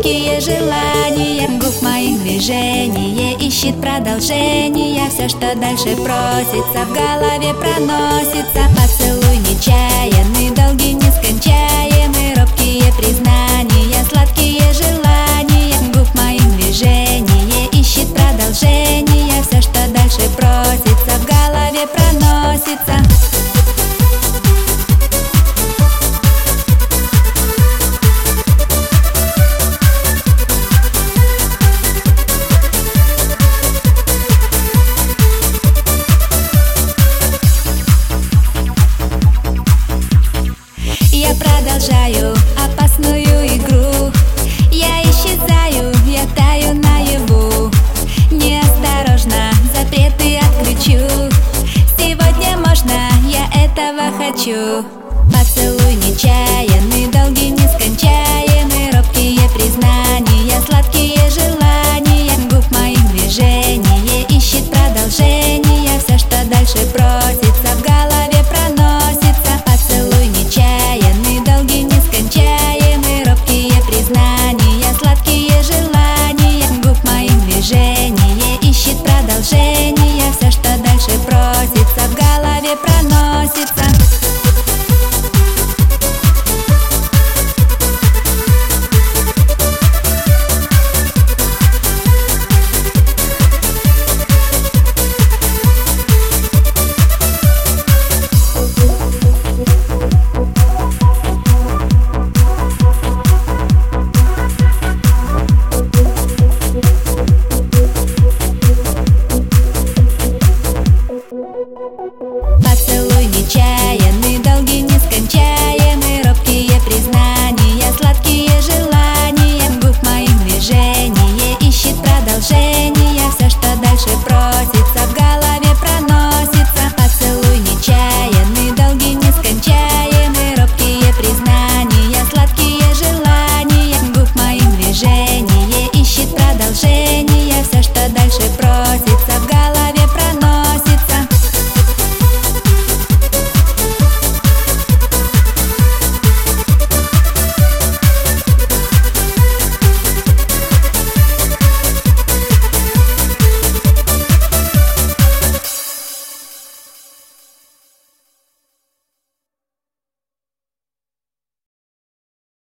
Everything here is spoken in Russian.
сладкие желания. Губ моих движения ищет продолжение. Все, что дальше просится, в голове проносится. Поцелуй нечаянный, долгий, нескончаемый, робкие признания, сладкие желания. Губ моих движения ищет продолжение. Все, что дальше просится, в голове проносится. Я продолжаю опасную игру. Я исчезаю, я таю наяву. Неосторожно, запреты отключу. Сегодня можно, я этого хочу. Поцелуй нечаянный, долгий, нескончаемый, робкие признания, сладкие желания. Губ моих движения ищет продолжение. Все, что дальше просится, в голове проносится. Поцелуй нечаянный, долгий, нескончаемый, робкие признания, сладкие желания. Губ моих движения ищет продолжение.